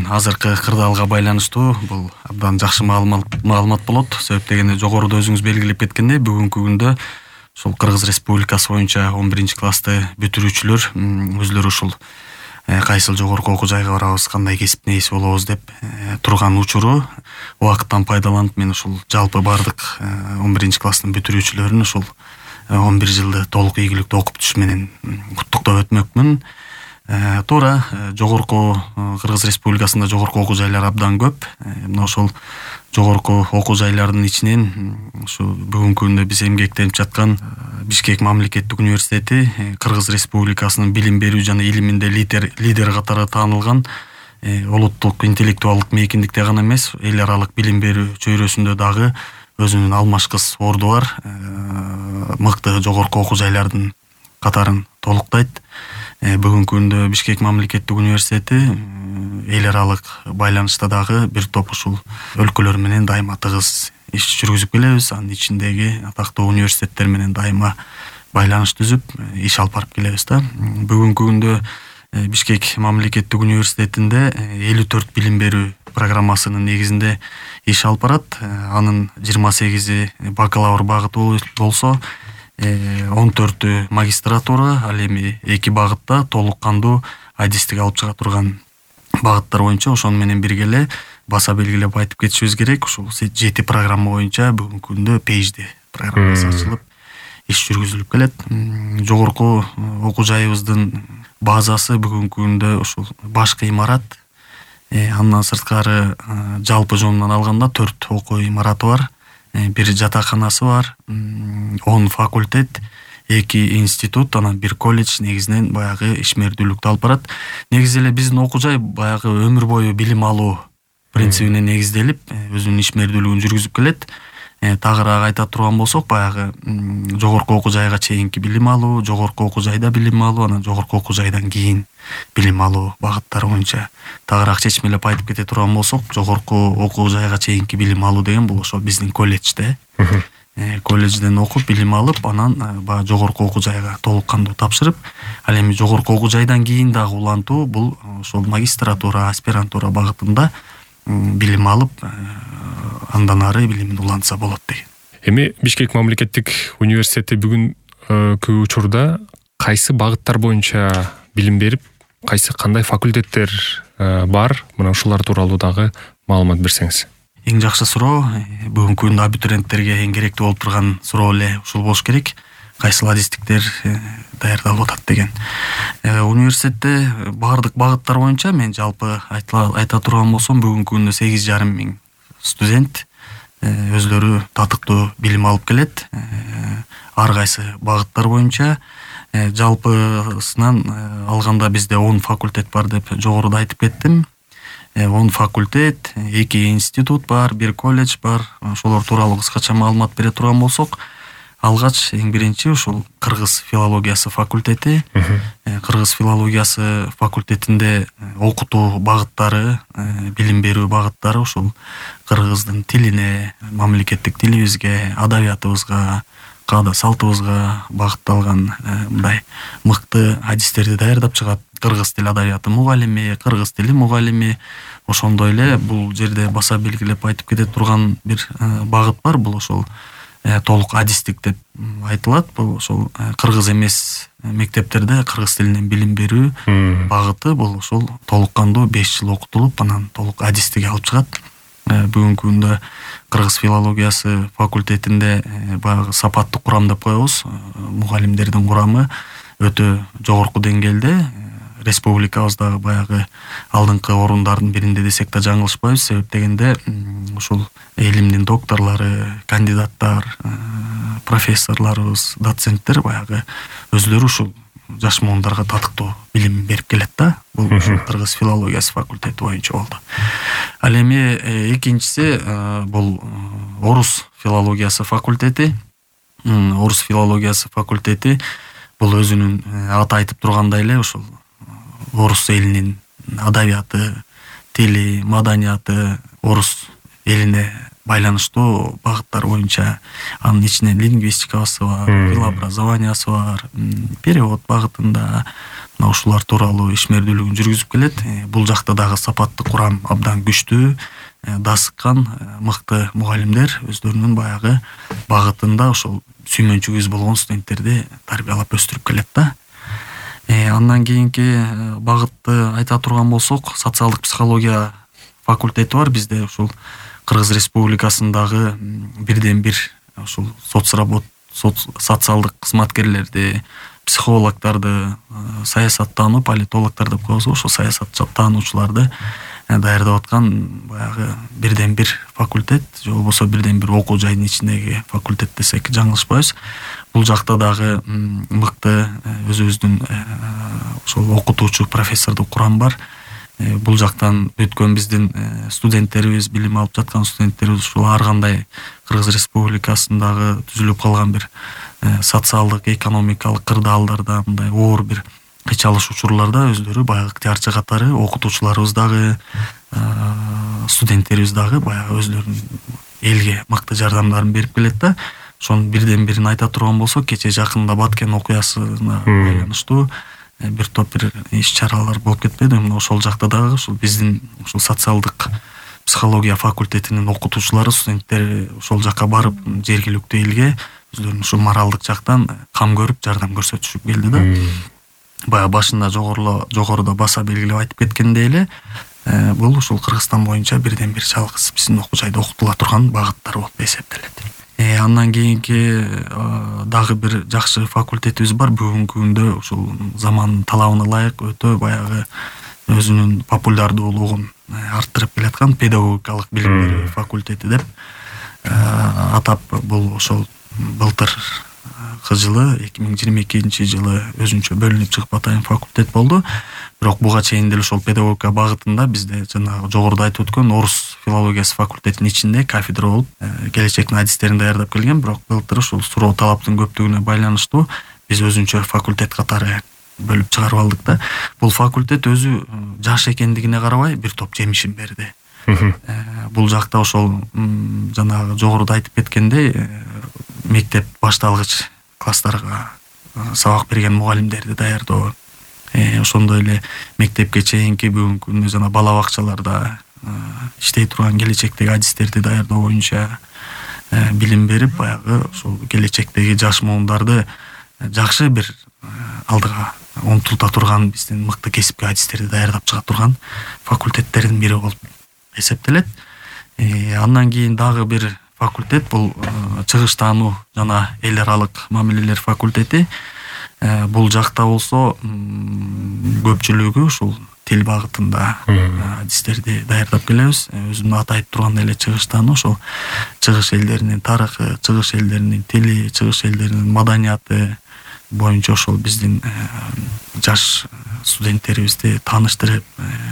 азыркы кырдаалга байланыштуу бул абдан жакшы маалымат болот. Себеп дегенде жогоруда өзүңүз белгилеп кеткендей, бүгүнкү күндө ушул Кыргыз Республикасы боюнча 11-классты бүтүрүүчүлөр өзлөрү ушул кайсыл жогорку окуу жайга барабыз, кандай кесиптин ээси болобуз деп турган учуру убакыттан пайдаланып мен ушул жалпы бардык 11-класстын бүтүрүүчүлөрүн ушул 11 жылды толук ийгиликтүү окуп түшүш менен куттуктап өтмөкмүн. Туура жогорку Кыргыз Республикасында жогорку окуу жайлар абдан көп. Мына ошол жогорку окуу жайлардын ичинен ушу бүгүнкү күндө биз эмгектенип жаткан Бишкек мамлекеттик университети Кыргыз Республикасынын билим берүү жана илиминде лидер катары таанылган улуттук интеллектуалдык мейкиндикте гана эмес, эл аралык билим берүү чөйрөсүндө дагы өзүнүн алмашкыс орду бар мыкты жогорку окуу жайлардын катарын толуктайт. Бүгүнкү күндө Бишкек мамлекеттик университети эл аралык байланышта дагы бир топ ушул өлкөлөр менен дайыма тыгыз иш жүргүзүп келебиз. Анын ичиндеги атактуу университеттер менен дайыма байланыш түзүп иш алып барып келебиз да. Бүгүнкү күндө Бишкек мамлекеттик университетинде 54 билим берүү программасынын негизинде иш алып барат. Анын 28 бакалавр багыты болсо, 14 магистратура, ал эми 2 багытта толук кандуу адистик алып чыга турган багыттар боюнча. Ошону менен бирге эле баса белгилеп айтып кетишибиз керек. Ушул 7 программа боюнча бүгүнкү күндө PhD программасы ачылып иш жүргүзүлүп келет. Жогорку окуу жайыбыздын базасы бүгүнкү күндө ушул башкы имарат. Андан сырткары жалпы жонунан алганда 4 окуу имараты бар. Бир жатаканасы бар, 10 факультет, 2 институт, анан 1 колледж негизинен баягы ишмердүүлүктү алып барат. Негизи эле биздин окуу жай баягы өмүр бою билим алуу принцибине негизделип, өзүнүн ишмердүүлүгүн жүргүзүп келет. Тагыраак айта турган болсок, баягы жогорку окуу жайга чейинки билим алуу, жогорку окуу жайда билим алуу, анан жогорку окуу жайдан кийин билим алуу багыттары боюнча тагыраак чечмелеп айтып кете турган болсок, жогорку окуу жайга чейинки билим алуу деген бул ошо биздин колледжде. Колледжден окуп, билим алып, анан баягы жогорку окуу жайга толук кандуу тапшырып, ал эми жогорку окуу жайдан кийин дагы улантуу бул ошол магистратура, аспирантура багытында билим алып, андан ары билимин улантса болот деген. Эми Бишкек мамлекеттик университети бүгүнкү учурда кайсы багыттар боюнча билим берип, кайсы кандай факультеттер бар? Мына ушулар тууралуу дагы маалымат берсеңиз. Эң жакшы суроо, бүгүнкү күндө абитуриенттерге эң керектүү болуп турган суроо эле ушул болуш керек. Кайсыл адистиктер даярдалып атат деген. Университетте бардык багыттар боюнча мен жалпы айта турган болсом, бүгүнкү күндө 8,5 миң студент өзлөрү татыктуу билим алып келет. Ар кайсы багыттар боюнча жалпысынан алганда бизде 10 факультет бар деп жогоруда айтып кеттим. 10 факультет, 2 институт бар, 1 колледж бар. Ошолор тууралуу кыскача маалымат бере турган болсок, алгач эң биринчи ушул Кыргыз филологиясы факультети. Кыргыз филологиясы факультетинде окутуу багыттары, билим берүү багыттары ушул кыргыздын тилине, мамлекеттик тилибизге, адабиятыбызга, каада салтыбызга багытталган мындай мыкты адистерди даярдап чыгат. Кыргыз тил адабияты мугалими, кыргыз тили мугалими. Ошондой эле бул жерде баса белгилеп айтып кете турган бир багыт бар. Бул ошол толук адистик деп айтылат. Бул ошол кыргыз эмес мектептерде кыргыз тилинен билим берүү багыты. Бул ошол толук кандуу 5 жыл окутулуп, анан толук адистик алып чыгат. Бүгүнкү күндө Кыргыз филологиясы факультетинде баягы сапаттык курам деп коебуз. Мугалимдердин курамы өтө жогорку деңгээлде. Республикабызда баягы алдыңкы орундардын биринде десек да жаңылышпайбыз. Себеп дегенде ушул илимдин докторлору, кандидаттар, профессорлорубуз, доценттер баягы өзлөрү ушул жаш муундарга татыктуу билим берип келет да. Бул Кыргыз филологиясы факультети боюнча болду. Ал эми экинчиси бул Орус филологиясы факультети. Орус филологиясы факультети бул өзүнүн аты айтып тургандай эле ушул орус элинин адабияты, тили, маданияты, орус элине байланыштуу багыттар боюнча анын ичинен лингвистикасы бар, тил образованиясы бар, перевод багытында, мына ушулар тууралуу ишмердүүлүгүн жүргүзүп келет. Бул жакта дагы сапаттык курам абдан күчтүү, дасыккан мыкты мугалимдер өздөрүнүн баягы багытында ошол сүймөнчүгүбүз болгон студенттерди тарбиялап өстүрүп келет да. Андан кийинки багытты айта турган болсок, социалдык психология факультети бар бизде. Ушул Кыргыз Республикасындагы бирден бир ушул социалдык кызматкерлерди, психологдорду, саясаттануу, политологдор деп коебуз. Ошол саясаттануучуларды даярдап аткан баягы бирден бир факультет, же болбосо бирден бир окуу жайдын ичиндеги факультет десек жаңылышпайбыз. Бул жакта дагы мыкты өзүбүздүн ошол окутуучу профессордук курам бар. Бул жактан өткөн биздин студенттерибиз, билим алып жаткан студенттерибиз ушул ар кандай Кыргыз Республикасындагы түзүлүп калган бир социалдык, экономикалык кырдаалдарда, мындай оор бир кыйчалыш учурларда өздөрү баягы ыктыярчы катары, окутуучуларыбыз дагы, студенттерибиз дагы баягы өзлөрүнүн элге мыкты жардамдарын берип келет да. Ошонун бирден бирин айта турган болсок, кече жакында Баткен окуясына байланыштуу бир топ бир иш-чаралар болуп кетпеди. Мына ошол жакта дагы ушул биздин ушул социалдык психология факультетинин окутуучулары, студенттери ошол жакка барып, жергиликтүү элге өздөрүнүн ушул моралдык жактан кам көрүп, жардам көрсөтүшүп келди да. Баягы башында жогоруда баса белгилеп айтып кеткендей эле, бул ушул Кыргызстан боюнча бирден бир жалгыз биздин окуу жайда окутула турган багыттар болуп эсептелет. Андан кийинки дагы бир жакшы факультетибиз бар. Бүгүнкү күндө ушул замандын талабына ылайык өтө баягы өзүнүн популярдуулугун арттырып келаткан педагогикалык билимдер факультети деп атап, бул ошол былтыр жылы 2022-жылы өзүнчө бөлүнүп чыгып атайын факультет болду. Бирок буга чейин деле ошол педагогика багытында бизде жанагы жогоруда айтып өткөн орус филологиясы факультетинин ичинде кафедра болуп, келечектин адистерин даярдап келген. Бирок былтыр ушул суроо талаптын көптүгүнө байланыштуу биз өзүнчө факультет катары бөлүп чыгарып алдык да. Бул факультет өзү жаш экендигине карабай бир топ жемишин берди. Бул жакта ошол жанагы жогоруда айтып кеткендей, мектеп башталгыч класстарга сабак берген мугалимдерди даярдоо, ошондой эле мектепке чейинки бүгүнкү күндө жана бала бакчаларда иштей турган келечектеги адистерди даярдоо боюнча билим берип, баягы ошол келечектеги жаш муундарды жакшы бир алдыга умтулта турган, биздин мыкты кесипке адистерди даярдап чыга турган факультеттердин бири болуп эсептелет. Андан кийин дагы бир факультет, бул чыгыштануу жана эл аралык мамилелер факультети. Бул жакта болсо көпчүлүгү ушул тил багытында адистерди даярдап келебиз. Өзүнүн аты айтып тургандай эле чыгыштануу, ошол чыгыш элдеринин тарыхы, чыгыш элдеринин тили, чыгыш элдеринин маданияты боюнча ошол биздин жаш студенттерибизди тааныштырып,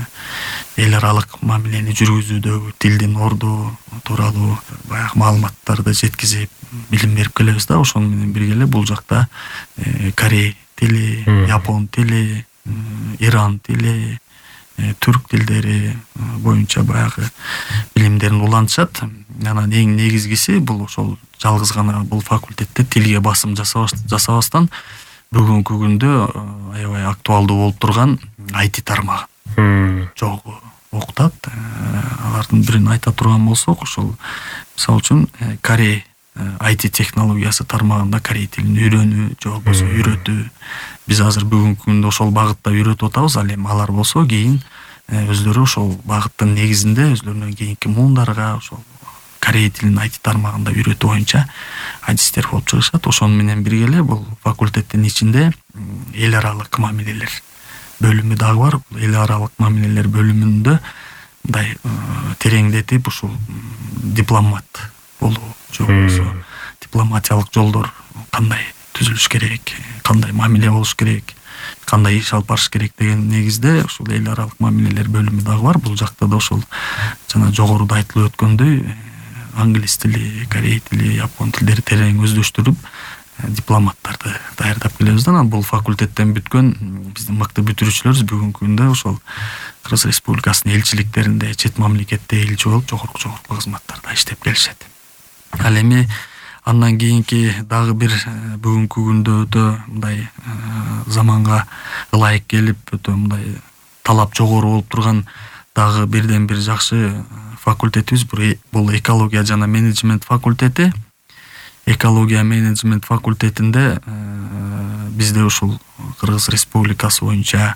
эл аралык мамилени жүргүзүүдөгү тилдин орду тууралуу баягы маалыматтарды жеткизип, билим берип келебиз да. Ошону менен бирге эле бул жакта корей тили, япон тили, иран тили, түрк тилдери боюнча баягы билимдерин улантышат. Анан эң негизгиси бул ошол жалгыз гана бул факультетте тилге басым жасабастан бүгүнкү күндө аябай актуалдуу болуп турган IT тармагын жогу окутат. Алардын бирин айта турган болсок, ошол мисалы үчүн корей IT технологиясы тармагында корей тилин үйрөнүү, же болбосо үйрөтүү. Биз азыр бүгүнкү күндө ошол багытта үйрөтүп атабыз. Ал эми алар болсо кийин өздөрү ошол багыттын негизинде өзлөрүнүн кийинки муундарга ошол корей тилин IT тармагында үйрөтүү боюнча адистер болуп чыгышат. Ошону менен бирге эле бул факультеттин ичинде эл аралык мамилелер бөлүмү дагы бар. Эл аралык мамилелер бөлүмүндө мындай тереңдетип ушул дипломат болуу, же болбосо дипломатиялык жолдор кандай түзүлүш керек, кандай мамиле болуш керек, кандай иш алып барыш керек деген негизде ушул эл аралык мамилелер бөлүмү дагы бар. Бул жакта да ошол жана жогоруда айтылып өткөндөй англис тили, корей тили, япон тилдери терең өздөштүрүп дипломаттарды даярдап келебиз да. Бул факультеттен бүткөн биздин мыкты бүтүрүүчүлөрүбүз бүгүнкү күндө ошол Кыргыз Республикасынын элчиликтеринде, чет мамлекетте элчи болуп, жогорку кызматтарда иштеп келишет. Ал эми Андан кийинки дагы бир бүгүнкү күндө өтө мындай заманга ылайык келип өтө мындай талап жогору болуп турган дагы бирден бир жакшы факультетибиз бул экология жана менеджмент факультети. Экология менеджмент факультетинде бизде ушул Кыргыз Республикасы боюнча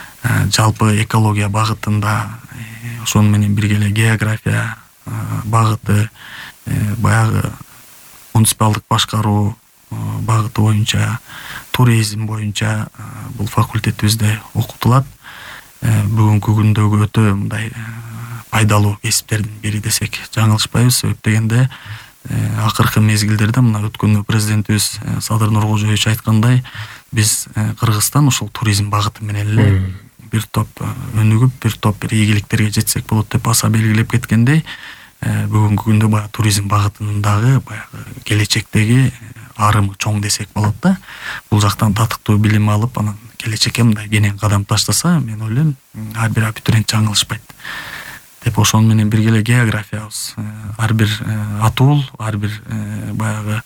жалпы экология багытында ошону менен бирге эле география багыты, баягы муниципалдык башкаруу багыты боюнча, туризм боюнча бул факультетибизде окутулат. Бүгүнкү күндөгү өтө мындай пайдалуу кесиптердин бири десек жаңылышпайбыз. Себеп дегенде акыркы мезгилдерде мына өткөн президентибиз Садыр Нуркожоевич айткандай, биз Кыргызстан ушул туризм багыты менен эле бир топ өнүгүп, бир топ бир ийгиликтерге жетсек болот деп баса белгилеп кеткендей, бүгүнкү күндө баягы туризм багытынын дагы баягы келечектеги арымы чоң десек болот да. Бул жактан татыктуу билим алып, анан келечекке мындай кенен кадам таштаса, мен ойлойм, ар бир абитуриент жаңылышпайт деп. Ошону менен бирге эле географиябыз, ар бир атуул, ар бир баягы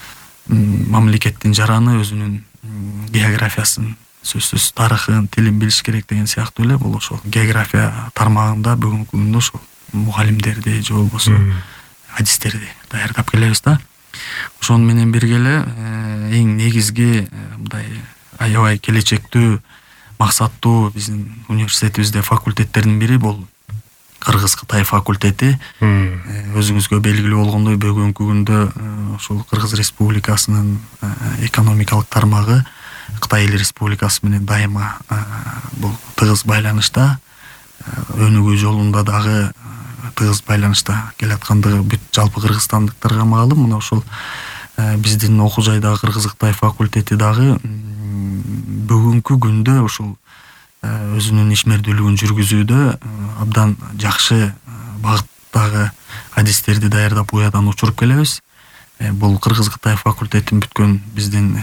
мамлекеттин жараны өзүнүн географиясын, сөзсүз тарыхын, тилин билиш керек деген сыяктуу эле бул ошол география тармагында бүгүнкү күндө ошол мугалимдерди же болбосо адистерди даярдап келебиз да. Ошону менен бирге эле эң негизги мындай аябай келечектүү максаттуу биздин университетибизде факультеттердин бири бул Кыргыз-Кытай факультети. Өзүңүзгө белгилүү болгондой, бүгүнкү күндө ошол Кыргыз Республикасынын экономикалык тармагы Кытай эл республикасы менен дайыма бул тыгыз байланышта, өнүгүү жолунда дагы тыгыз байланышта келаткандыгы бүт жалпы кыргызстандыктарга маалым. Мына ошол биздин окуу жайдагы Кыргыз-Кытай факультети дагы бүгүнкү күндө ушул өзүнүн ишмердүүлүгүн жүргүзүүдө абдан жакшы багыттагы адистерди даярдап уядан учуруп келебиз. Бул Кыргыз-Кытай факультетин бүткөн биздин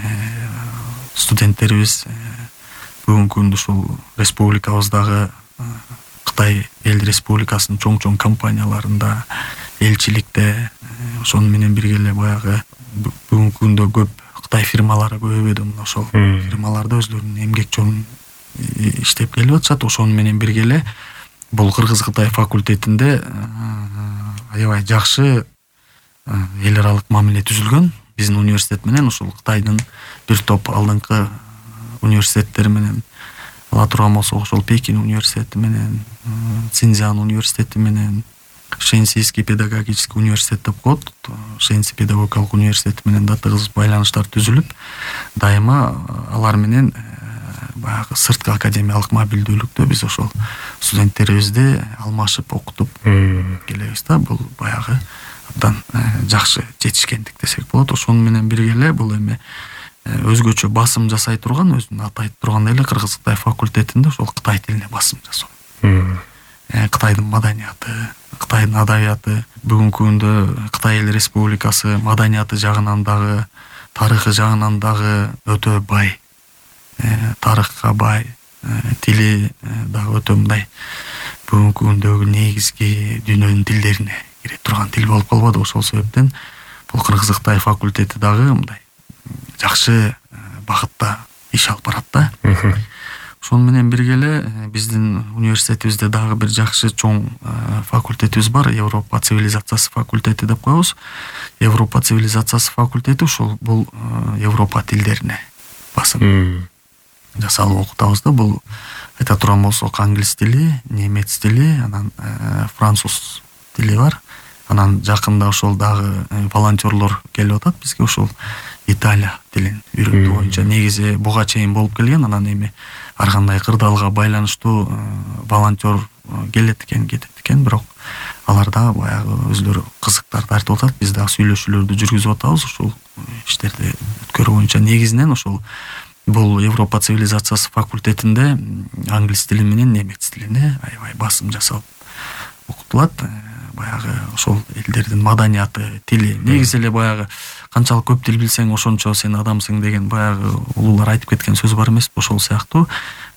студенттерибиз бүгүнкү күндө ушул республикабыздагы Кытай эл республикасынын чоң компанияларында, элчиликте, ошону менен бирге эле баягы бүгүнкү күндө көп Кытай фирмалары көбөйдү. Мына ошол фирмаларда өзлөрүнүн эмгек жолун иштеп келип атышат. Ошону менен бирге эле бул Кыргыз-Кытай факультетинде аябай жакшы эл аралык мамиле түзүлгөн. Биздин университет менен ушул Кытайдын бир топ алдыңкы университеттери менен ала турган болсок, ошол Пекин университети менен, Цзиньцзян университети менен, Шэньсиский педагогический университет деп коет, Шэньси педагогикалык университети менен да тыгыз байланыштар түзүлүп, дайыма алар менен баягы сырткы академиялык мобилдүүлүктө биз ошол студенттерибизди алмашып окутуп келебиз да. Бул баягы абдан жакшы жетишкендик десек болот. Ошону менен бирге эле бул эми өзгөчө басым жасай турган, өзүнүн аты айтып тургандай эле Кыргыз-Кытай факультетинде ошол Кытай тилине басым жасоо. Кытайдын маданияты, Кытайдын адабияты, бүгүнкү күндө Кытай эл республикасы маданияты жагынан дагы, тарыхы жагынан дагы өтө бай, тарыхка бай, тили дагы өтө мындай бүгүнкү күндөгү негизги дүйнөнүн тилдерине кире турган тил болуп калбады. Ошол себептен бул Кыргыз-Кытай факультети дагы мындай жакшы багытта иш алып барат да. Ошону менен бирге эле биздин университетибизде дагы бир жакшы чоң факультетибиз бар. Европа цивилизациясы факультети деп коебуз. Европа цивилизациясы факультети ушул бул Европа тилдерине басым жасалып окутабыз да. Бул айта турган болсок, англис тили, немец тили, анан француз тили бар. Анан жакында ошол дагы волонтерлор келип атат бизге, ошол Италия тилин үйрөтүү боюнча негизи буга чейин болуп келген. Анан эми ар кандай кырдаалга байланыштуу волонтер келет экен, кетет экен, бирок алар дагы баягы өзлөрү кызыктар тартып атат. Биз дагы сүйлөшүүлөрдү жүргүзүп атабыз ушул иштерди өткөрүү боюнча. Негизинен ошол бул Европа цивилизациясы факультетинде англис тили менен немец тилине аябай басым жасалып окутулат. Баягы ошол элдердин маданияты, тили, негизи эле баягы канчалык көп тил билсең ошончо сен адамсың деген баягы улуулар айтып кеткен сөз бар эмеспи? Ошол сыяктуу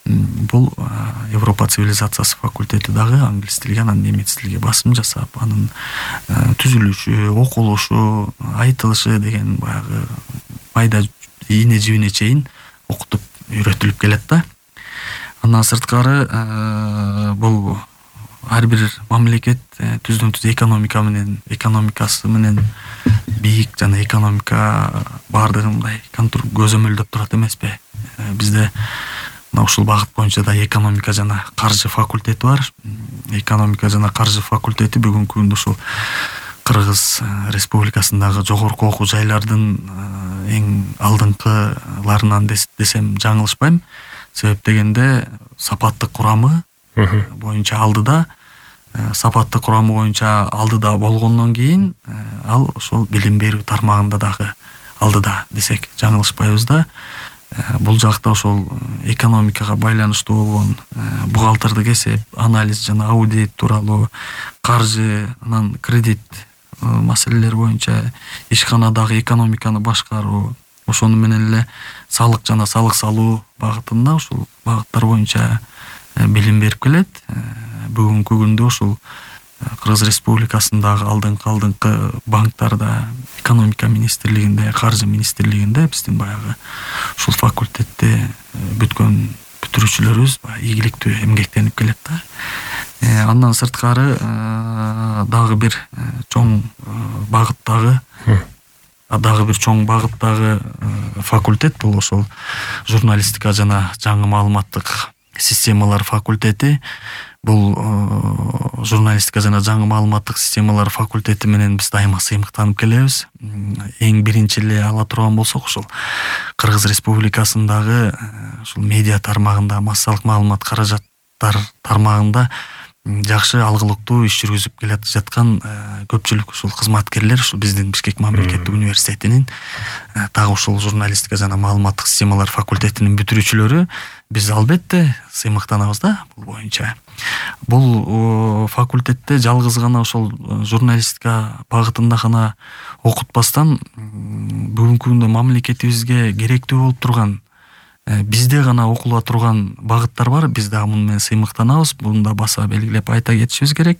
бул Европа цивилизациясы факультети дагы англис тилге анан немец тилге басым жасап, анын түзүлүшү, окулушу, айтылышы деген баягы майда ийне жибине чейин окутуп үйрөтүлүп келет да. Андан сырткары бул ар бир мамлекет түздөн-түз экономикасы менен бийик жана экономика баардыгын мындай көзөмөлдөп турат эмеспи. Бизде ушул багыт боюнча да экономика жана каржы факультети бар. Экономика жана каржы факультети бүгүнкү күндө ушул Кыргыз Республикасындагы жогорку окуу жайлардын эң алдыңкыларынан десем жаңылышпайм. Себеп дегенде сапаттык курамы боюнча алдыда, сапаттык курамы боюнча алдыда болгондон кийин ал ошол билим берүү тармагында дагы алдыда десек жаңылышпайбыз да. Бул жакта ошол экономикага байланыштуу болгон бухгалтердик эсеп, анализ жана аудит тууралуу, каржы, анан кредит маселелер боюнча ишканадагы экономиканы башкаруу, ошону менен эле салык жана салык салуу багытында ушул багыттар боюнча билим берип келет. Бүгүнкү күндө ушул Кыргыз Республикасындагы алдыңкы банктарда, экономика министрлигинде, каржы министрлигинде биздин баягы ушул факультетти бүткөн бүтүрүүчүлөрүбүз ийгиликтүү эмгектенип келет да. Андан сырткары дагы бир чоң багыттагы факультет бул ошол журналистика жана жаңы маалыматтык системалар факультети. Бул журналистика жана жаңы маалыматтык системалар факультети менен биз дайыма сыймыктанып келебиз. Эң биринчи эле ала турган болсок, ушул Кыргыз Республикасындагы ушул медиа тармагында, массалык маалымат каражаттар тармагында жакшы алгылыктуу иш жүргүзүп келе жаткан көпчүлүк ушул кызматкерлер ушул биздин Бишкек мамлекеттик университетинин дагы ушул журналистика жана маалыматтык системалар факультетинин бүтүрүүчүлөрү. Биз албетте сыймыктанабыз да бул боюнча. Бул факультетте жалгыз гана ошол журналистика багытында гана окутпастан бүгүнкү күндө мамлекетибизге керектүү болуп турган, бизде гана окула турган багыттар бар. Биз дагы муну менен сыймыктанабыз. Буну да баса белгилеп айта кетишибиз керек.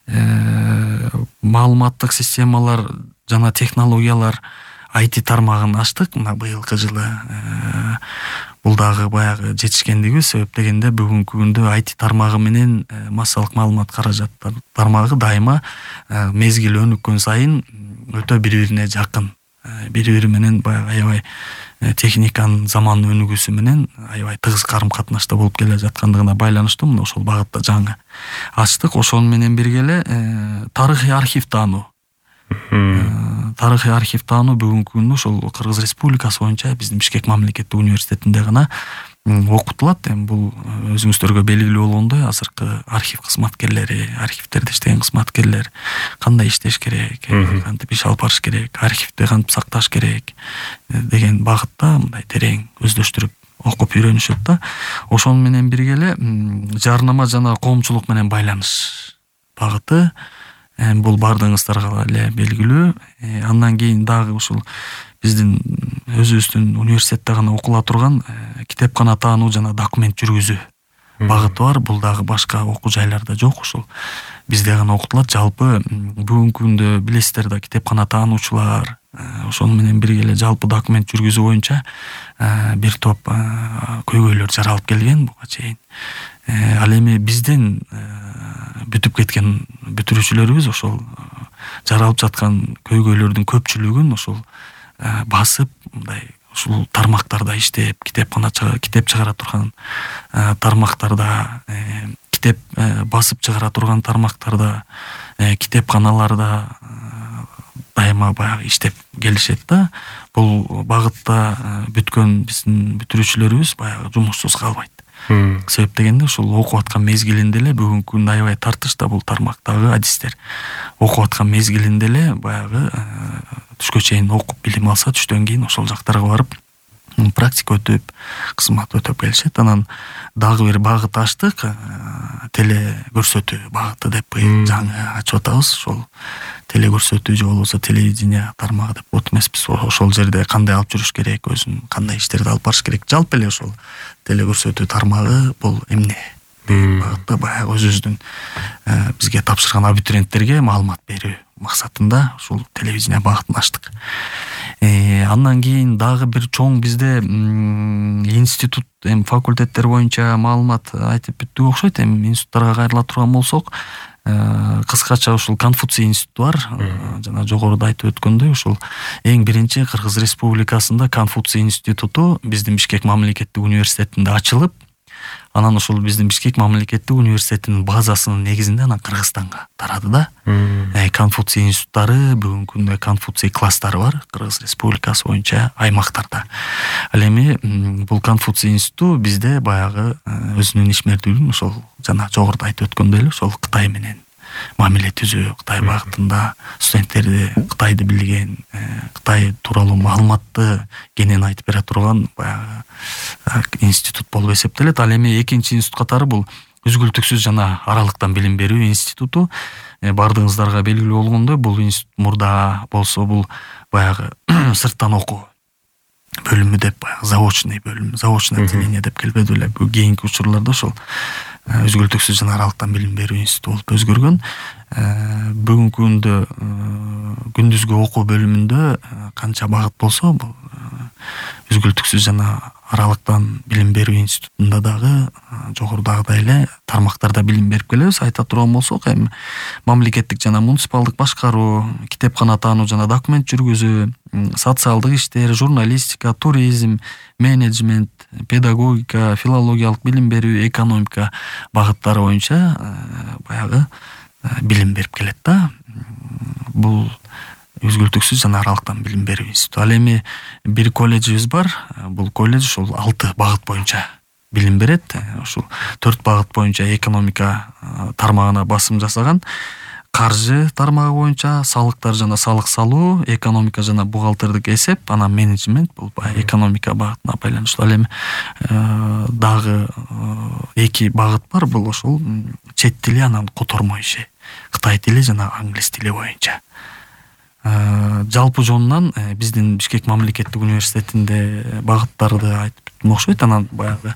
Маалыматтык системалар жана технологиялар IT тармагын ачтык мына быйылкы жылы. Бул дагы баягы жетишкендиги. Себеп дегенде бүгүнкү күндө IT тармагы менен массалык маалымат каражаттар тармагы дайыма мезгил өнүккөн сайын өтө бири-бирине жакын. Бири-бири менен баягы аябай техниканын заман өнүгүүсү менен аябай тыгыз карым-катнашта болуп келе жаткандыгына байланыштуу мына ошол багытта жаңы ачтык. Ошону менен бирге эле тарыхый архив таануу. Тарыхый архив таануу бүгүнкү күндө ошол Кыргыз Республикасы боюнча биздин Бишкек мамлекеттик университетинде гана окутулат. Эми бул өзүңүздөргө белгилүү болгондой, азыркы архив кызматкерлери, архивтерде иштеген кызматкерлер кандай иштеш керек, кантип иш алып барыш керек, архивди кантип сакташ керек деген багытта мындай терең өздөштүрүп окуп үйрөнүшөт да. Ошону менен бирге эле жарнама жана коомчулук менен байланыш багыты бул баардыгыңыздарга эле белгилүү. Андан кийин дагы ушул биздин өзүбүздүн университетте гана окула турган китепкана таануу жана документ жүргүзүү багыты бар. Бул дагы башка окуу жайларда жок. Ушул бизде гана окутулат. Жалпы бүгүнкү күндө билесиздер да китепкана таануучулар, ошону менен бирге эле жалпы документ жүргүзүү боюнча бир топ көйгөйлөр жаралып келген буга чейин. Ал эми биздин бүтүп кеткен бүтүрүүчүлөрүбүз ошол жаралып жаткан көйгөйлөрдүн көпчүлүгүн ошол басып мындай ушул тармактарда иштеп, китеп чыгара турган тармактарда, китеп басып чыгара турган тармактарда, китепканаларда дайыма баягы иштеп келишет да. Бул багытта бүткөн биздин бүтүрүүчүлөрүбүз баягы жумушсуз калбайт. Себеп дегенде ушул окуп аткан мезгилинде эле бүгүнкү күндө аябай тартышта бул тармактагы адистер. Окуп аткан мезгилинде эле баягы түшкө чейин окуп билим алса, түштөн кийин ошол жактарга барып практика өтүп, кызмат өтүп келишет. Анан дагы бир багыт ачтык, теле көрсөтүү багыты деп жаңы ачып атабыз. Ошол теле көрсөтүү же болбосо телевидение тармагы деп коет эмеспиз. Ошол жерде кандай алып жүрүш керек, өзүн кандай иштерди алып барыш керек. Жалпы эле ошол теле көрсөтүү тармагы бул эмне деген багытта баягы өзүбүздүн бизге тапшырган абитуриенттерге маалымат берүү максатында ушул телевидение багытын ачтык. Андан кийин дагы бир чоң бизде институт, факультеттер боюнча маалымат айтып бүттүк окшойт. Институттарга кайрыла турган болсок, кыскача ушул Конфуций институту бар. Жана жогоруда айтып өткөндөй, ушул эң биринчи Кыргыз Республикасында Конфуций институту биздин Бишкек мамлекеттик университетинде ачылып, анан ушул биздин Бишкек мамлекеттик университетинин базасынын негизинде анан Кыргызстанга тарады да. Конфуций институттары, бүгүнкү күндө Конфуций класстары бар Кыргыз Республикасы боюнча аймактарда. Ал эми бул Конфуций институту бизде баягы өзүнүн ишмердүүлүгүн ошол жана жогоруда айтып өткөндөй эле ошол Кытай менен мамиле түзүү, Кытай багытында студенттерди Кытайды билген, Кытай тууралуу маалыматты кенен айтып бере турган баягы институт болуп эсептелет. Ал эми экинчи институт катары бул үзгүлтүксүз жана аралыктан билим берүү институту. Бардыгыңыздарга белгилүү болгондой, бул институт мурда болсо бул баягы сырттан окуу бөлүмү деп, баягы заочный бөлүм, заочное отделение деп келбеди эле. Бул кийинки учурларда ошол үзгүлтүксүз жана аралыктан билим берүү институту болуп өзгөргөн. Бүгүнкү күндө күндүзгү окуу бөлүмүндө канча багыт болсо, бул үзгүлтүксүз жана аралыктан билим берүү институтунда дагы жогорудагыдай эле тармактарда билим берип келебиз. Айта турган болсок, эми мамлекеттик жана муниципалдык башкаруу, китепкана таануу жана документ жүргүзүү, социалдык иштер, журналистика, туризм, менеджмент, педагогика, филологиялык билим берүү, экономика багыттары боюнча баягы билим берип келет да. Бул үзгүлтүксүз жана аралыктан билим берүү институту. Ал эми бир колледжибиз бар. Бул колледж ушул 6 багыт боюнча билим берет. Ушул 4 багыт боюнча экономика тармагына басым жасаган. Каржы тармагы боюнча салыктар жана салык салуу, экономика жана бухгалтердик эсеп, анан менеджмент бул экономика багытына байланыштуу. Ал эми дагы 2 багыт бар. Бул ошол чет тили, анан котормо иши, Кытай тили жана англис тили боюнча. Жалпы жонунан биздин Бишкек мамлекеттик университетинде багыттарды айтып бүттүм окшойт. Анан баягы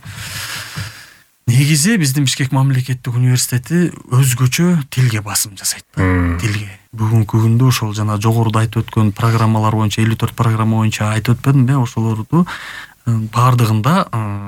негизи биздин Бишкек мамлекеттик университети өзгөчө тилге басым жасайт. Тилге. Бүгүнкү күндө ошол жана жогоруда айтып өткөн программалар боюнча 54 программа боюнча айтып өтпөдүмбү? Ошолорду бардыгында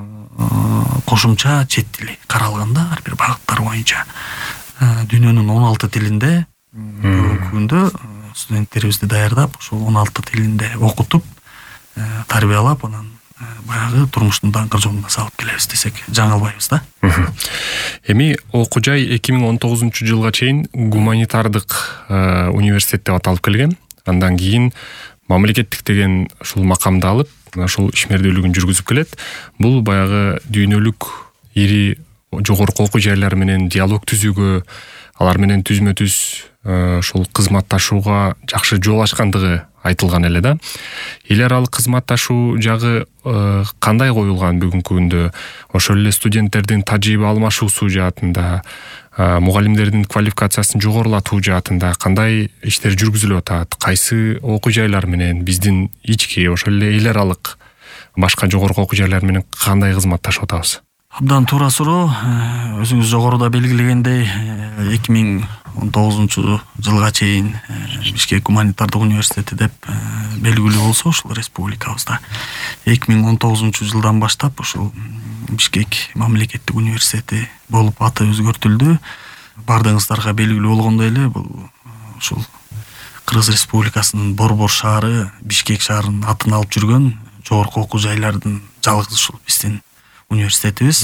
кошумча чет тили каралганда ар бир багыттар боюнча дүйнөнүн 16 тилинде бүгүнкү күндө студенттерибизди даярдап, ошол 16 тилинде окутуп, тарбиялап, анан баягы турмуштун даңкы жолуна салып келебиз десек жаңылбайбыз да. Эми окуу жай 2019-жылга чейин гуманитардык университет деп аталып келген. Андан кийин мамлекеттик деген ушул макамды алып, ушул ишмердүүлүгүн жүргүзүп келет. Бул баягы дүйнөлүк ири жогорку окуу жайлар менен диалог түзүүгө, алар менен түзмө-түз ушул кызматташууга жакшы жол ачкандыгы айтылган эле да. Эл аралык кызматташуу жагы кандай коюлган бүгүнкү күндө? Ошол эле студенттердин тажрыйба алмашуусу жаатында, мугалимдердин квалификациясын жогорулатуу жаатында кандай иштер жүргүзүлүп атат? Кайсы окуу жайлар менен биздин ички, ошол эле эл аралык башка жогорку окуу жайлар менен кандай кызматташып атабыз? Абдан туура суроо. Өзүңүз жогоруда белгилегендей, 2019 жылга чейин Бишкек гуманитардык университети деп белгилүү болсо, ушул республикабызда 2019 жылдан баштап ушул Бишкек мамлекеттик университети болуп аты өзгөртүлдү. Бардыгыңыздарга белгилүү болгондой эле, бул ушул Кыргыз Республикасынын Борбор шаары, Бишкек шаарынын атын алып жүргөн жогорку окуу жайлардын жалгыз ушул биздин университетибиз.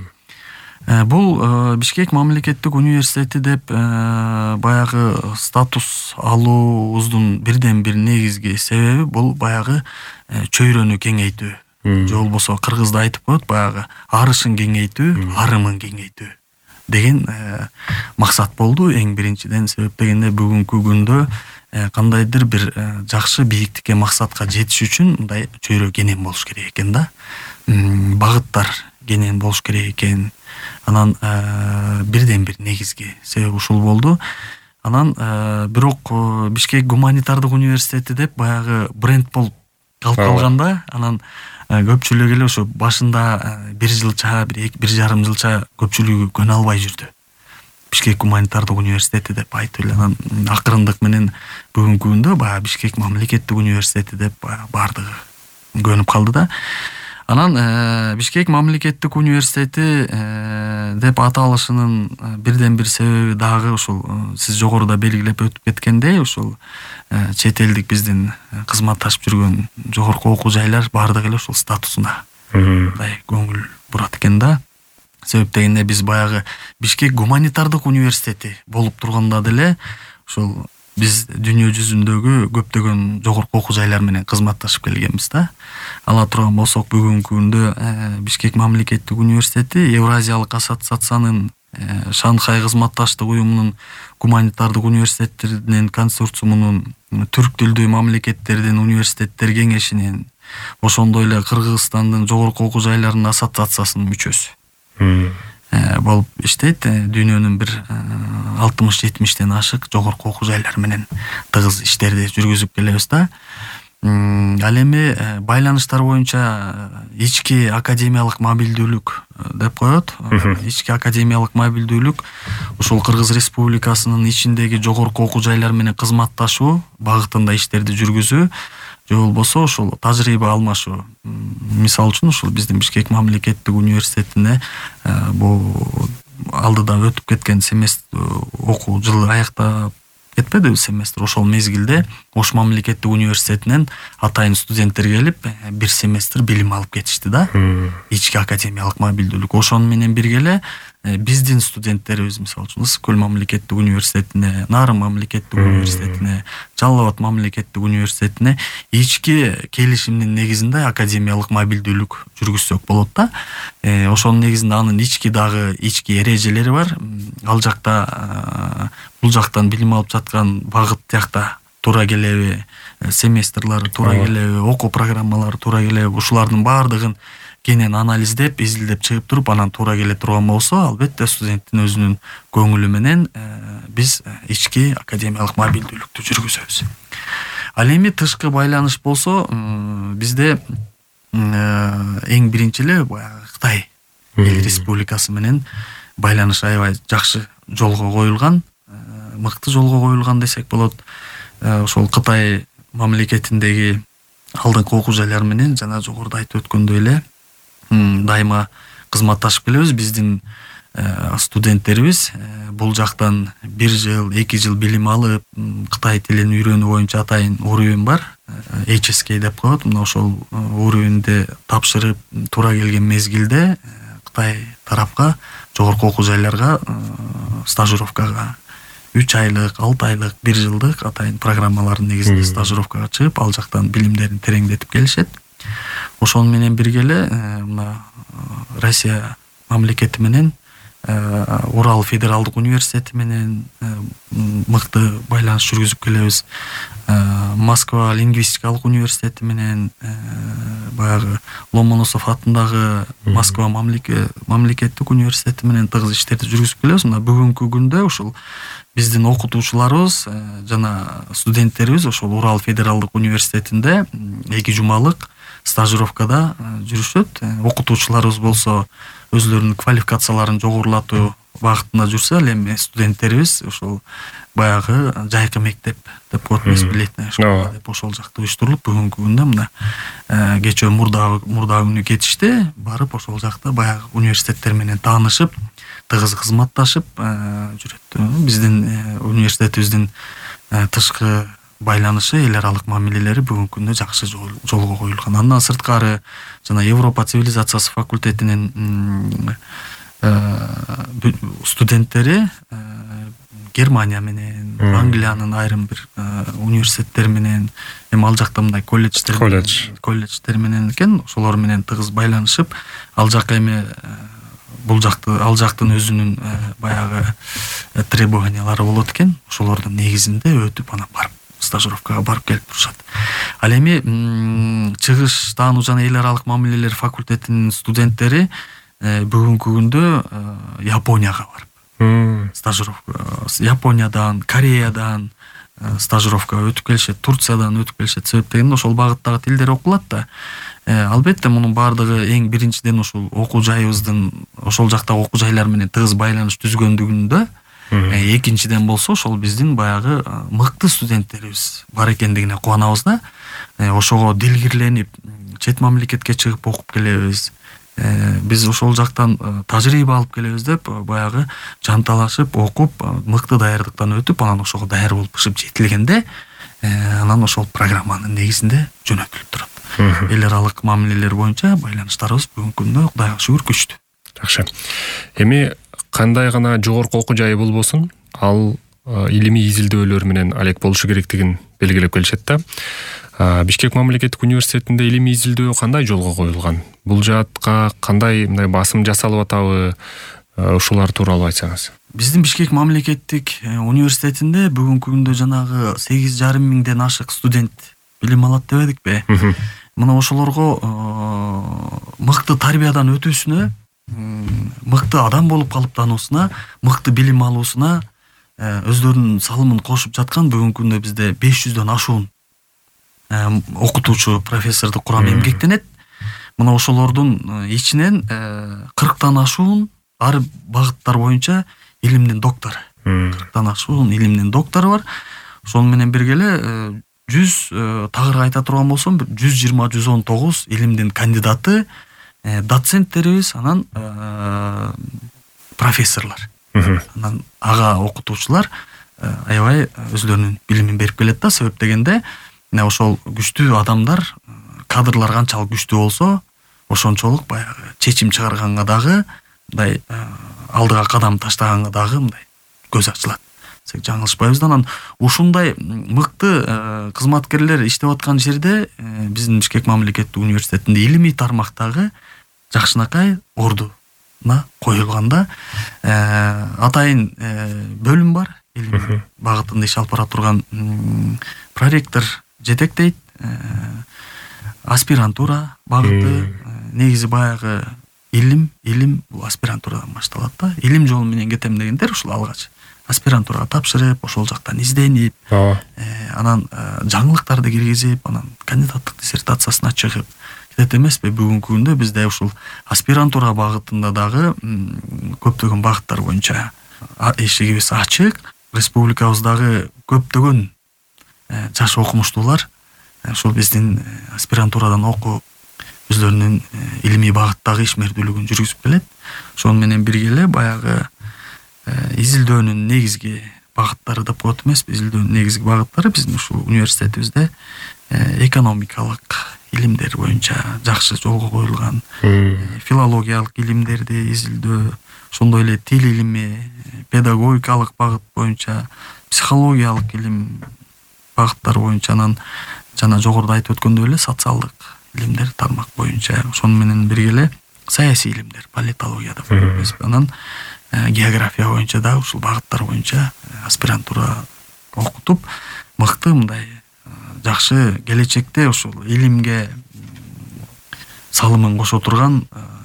Бул Бишкек мамлекеттик университети деп баягы статус алуубуздун бирден бир негизги себеби бул баягы чөйрөнү кеңейтүү. Же болбосо кыргызда айтып коет, баягы арышын кеңейтүү, арымын кеңейтүү деген максат болду. Эң биринчиден себеп дегенде бүгүнкү күндө кандайдыр бир жакшы бийиктикке максатка жетиш үчүн мындай чөйрө кенен болуш керек экен да. Багыттар кенен болуш керек экен. Анан бирден бир негизги себеби ушул болду. Анан бирок Бишкек гуманитардык университети деп баягы бренд болуп калып калганда, анан көпчүлүк эле ошо башында бир жылча, бир жарым жылча көпчүлүгү көнө албай жүрдү. Бишкек гуманитардык университети деп айтып эле анан акырындык менен бүгүнкү күндө баягы Бишкек мамлекеттик университети деп бардыгы көнүп калды да. Анан Бишкек мамлекеттик университети деп аталышынын бирден бир себеби дагы ушул сиз жогоруда белгилеп өтүп кеткендей, ушул чет элдик биздин кызматташып жүргөн жогорку окуу жайлар бардыгы эле ушул статусуна мындай көңүл бурат экен да. Себеп дегенде биз баягы Бишкек гуманитардык университети болуп турганда деле ушул биз дүйнө жүзүндөгү көптөгөн жогорку окуу жайлар менен кызматташып келгенбиз да. Ала турган болсок бүгүнкү күндө Бишкек мамлекеттик университети Евразиялык ассоциациянын Шанхай кызматташтык уюмунун гуманитардык университеттеринин консорциумунун түрк тилдүү мамлекеттердин университеттер кеңешинин, ошондой эле Кыргызстандын жогорку окуу жайларынын ассоциациясынын мүчөсү болуп иштейт. Дүйнөнүн бир 60-70тен ашык жогорку окуу жайлар менен тыгыз иштерди жүргүзүп келебиз да. Ал эми байланыштар боюнча ички академиялык мобилдүүлүк деп коет. Ички академиялык мобилдүүлүк ушул Кыргыз Республикасынын ичиндеги жогорку окуу жайлар менен кызматташуу багытында иштерди жүргүзүү, же болбосо ушул тажрыйба алмашуу. Мисалы үчүн ушул биздин Бишкек мамлекеттик университетине бул алдыда өтүп кеткен семестр окуу жылы аяктап кетпеди семестр. Ошол мезгилде Ош мамлекеттик университетинен атайын студенттер келип бир семестр билим алып кетишти да. Ички академиялык мобилдүүлүк. Ошону менен бирге эле биздин студенттерибиз мисалы үчүн Ысык көл мамлекеттик университетине, Нарын мамлекеттик университетине, Жалал Абад мамлекеттик университетине ички келишимдин негизинде академиялык мобилдүүлүк жүргүзсөк болот да. Ошонун негизинде анын ички дагы ички эрежелери бар. Ал жакта бул жактан билим алып жаткан багыт жакта туура келеби, семестрлары туура келеби, окуу программалары туура келеби, ушулардын баардыгын кенен анализдеп, изилдеп чыгып туруп, анан туура келе турган болсо, албетте студенттин өзүнүн көңүлү менен биз ички академиялык мобилдүүлүктү жүргүзөбүз. Ал эми тышкы байланыш болсо, бизде эң биринчи эле Кытай эл республикасы менен байланыш аябай жакшы жолго коюлган, мыкты жолго коюлган десек болот. Ошол Кытай мамлекетиндеги алдыңкы окуу жайлар менен жана жогоруда айтып өткөндөй эле дайыма кызматташып келебиз. Биздин студенттерибиз бул жактан 1 жыл, 2 жыл билим алып, Кытай тилин үйрөнүү боюнча атайын уровень бар. HSK деп коет. Мына ошол уровеньде тапшырып туура келген мезгилде Кытай тарапка жогорку окуу жайларга стажировкага 3 айлык, 6 айлык, 1 жылдык атайын программалардын негизинде стажировкага чыгып, ал жактан билимдерин тереңдетип келишет. Ошону менен бирге эле мына Россия мамлекети менен Урал федералдык университети менен мыкты байланыш жүргүзүп келебиз. Москва лингвистикалык университети менен баягы Ломоносов атындагы Москва мамлекеттик университети менен тыгыз иштерди жүргүзүп келебиз. Мына бүгүнкү күндө ушул биздин окутуучуларыбыз жана студенттерибиз ошол Урал федералдык университетинде 2 жумалык стажировкада жүрүшөт. Окутуучуларыбыз болсо өзлөрүнүн квалификацияларын жогорулатуу багытында жүрсө, ал эми студенттерибиз ошол баягы жайкы мектеп деп коет, бесплатная школа деп ошол жакта уюштурулуп, бүгүнкү күндө мына кечээ мурда күнү кетишти, барып ошол жакта баягы университеттер менен таанышып, тыгыз кызматташып жүрөт. Биздин университетибиздин тышкы байланышы, эл аралык мамилелери бүгүнкү күндө жакшы жолго коюлган. Андан сырткары жана Европа цивилизациясы факультетинин студенттери Германия менен, Англиянын айрым бир университеттери менен, эми ал жакта мындай колледждер менен экен, ошолор менен тыгыз байланышып, ал жакка эми ал жактын өзүнүн баягы требованиялары болот экен, ошолордун негизинде өтүп анан барып стажировкага барып келип турушат. Ал эми чыгыш таануу жана эл аралык мамилелер факультетинин студенттери бүгүнкү күндө Японияга барып стажировка, Япониядан, Кореядан стажировка өтүп келишет, Турциядан өтүп келишет. Себеп дегенде ошол багыттагы тилдер окулат да. Албетте мунун баардыгы эң биринчиден ушул окуу жайыбыздын ошол жактагы окуу жайлар менен тыгыз байланыш түзгөндүгүндө, экинчиден болсо ошол биздин баягы мыкты студенттерибиз бар экендигине кубанабыз да. Ошого дилгирленип чет мамлекетке чыгып окуп келебиз. Биз ошол жактан тажрыйба алып келебиз деп баягы жанталашып окуп, мыкты даярдыктан өтүп, анан ошого даяр болуп чыгып жетилгенде, анан ошол программанын негизинде жөнөтүлүп турат. Эл аралык мамилелер боюнча байланыштарыбыз бүгүнкү күндө Кудайга шүгүр күчтүү. Жакшы. Эми кандай гана жогорку окуу жайы болбосун, ал илимий изилдөөлөр менен алек болушу керектигин белгилеп келишет да. Бишкек мамлекеттик университетинде илимий изилдөө кандай жолго коюлган? Бул жаатка кандай мындай басым жасалып атабы? Ушулар тууралуу айтсаңыз. Биздин Бишкек мамлекеттик университетинде бүгүнкү күндө жанагы 8,5 миңден ашык студент билим алат дебедикпи? Мына ошолорго мыкты тарбиядан өтүүсүнө, мыкты адам болуп калыптануусуна, мыкты билим алуусуна өздөрүнүн салымын кошуп жаткан бүгүнкү күндө бизде 500дөн ашуун окутуучу профессордук курам эмгектенет. Мына ошолордун ичинен 40тан ашуун ар багыттар боюнча илимдин доктору. 40тан ашуун илимдин доктору бар. Ошол менен бирге эле 100 тагыр айта турган болсом 120-119 илимдин кандидаты, доценттерибиз, анан профессорлор, анан ага окутуучулар аябай өзлөрүнүн билимин берип келет да. Себеп дегенде ошол күчтүү адамдар, кадрлар канчалык күчтүү болсо, ошончолук баягы чечим чыгарганга дагы, мындай алдыга кадам таштаганга дагы мындай көз ачылат. Жаңылышпайбыз. Анан ушундай мыкты кызматкерлер иштеп аткан жерде биздин Бишкек мамлекеттик университетинде илимий тармактагы жакшынакай ордуна коюлганда атайын бөлүм бар. Илим багытында иш алып бара турган проректор жетектейт. Аспирантура багыты негизи баягы илим бул аспирантурадан башталат да. Илим жолу менен кетем дегендер ушул алгач аспирантурага тапшырып, ошол жактан изденип, анан жаңылыктарды киргизип, анан кандидаттык диссертациясына чыгып кетет эмеспи? Бүгүнкү күндө бизде ушул аспирантура багытында дагы көптөгөн багыттар боюнча эшигибиз ачык. Республикабыздагы көптөгөн жаш окумуштуулар ошол биздин аспирантурадан окуп, өзлөрүнүн илимий багыттагы ишмердүүлүгүн жүргүзүп келет. Ошол менен бирге эле баягы изилдөөнүн негизги багыттары деп коет эмеспи? Изилдөөнүн негизги багыттары биздин ушул университетибизде экономикалык илимдер боюнча жакшы жолго коюлган, филологиялык илимдерди изилдөө, ошондой эле тил илими, педагогикалык багыт боюнча, психологиялык илим багыттары боюнча, анан жана жогоруда айтып өткөндөй эле социалдык илимдер тармак боюнча, ошону менен бирге эле саясий илимдер, политология деп коет эмеспи? Анан география боюнча да ушул багыттар боюнча аспирантура окутуп, мыкты мындай жакшы келечекте ушул илимге салымын кошо турган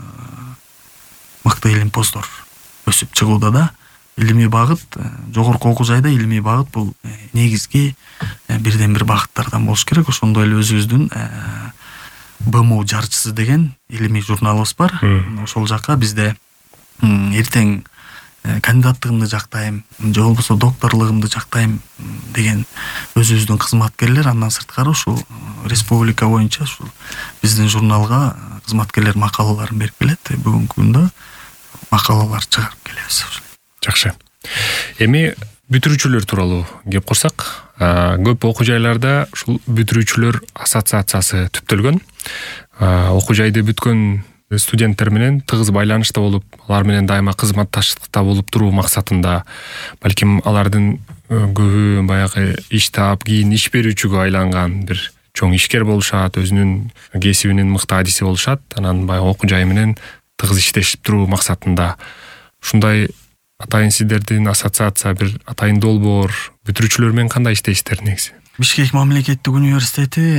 мыкты илимпоздор өсүп чыгууда да. Илимий багыт, жогорку окуу жайда илимий багыт бул негизги бирден бир багыттардан болуш керек. Ошондой эле өзүбүздүн БМУ жарчысы деген илимий журналыбыз бар. Ошол жакка бизде эртең кандидаттыгымды жактайм, же болбосо докторлугумду жактайм деген өзүбүздүн кызматкерлер, андан сырткары ушул республика боюнча ушул биздин журналга кызматкерлер макалаларын берип келет. Бүгүнкү күндө макалалар чыгарып келебиз. Жакшы. Эми бүтүрүүчүлөр тууралуу кеп курсак, көп окуу жайларда ушул бүтүрүүчүлөр ассоциациясы түптөлгөн. Окуу жайды бүткөн студенттер менен тыгыз байланышта болуп, алар менен дайыма кызматташтыкта болуп туруу максатында, балким алардын көбү баягы иш таап, кийин иш берүүчүгө айланган бир чоң ишкер болушат, өзүнүн кесибинин мыкты адиси болушат. Анан баягы окуу жай менен тыгыз иштешип туруу максатында ушундай атайын сиздердин ассоциация бир атайын долбоор бүтүрүүчүлөр менен кандай иштейсиздер негизи? Бишкек мамлекеттик университети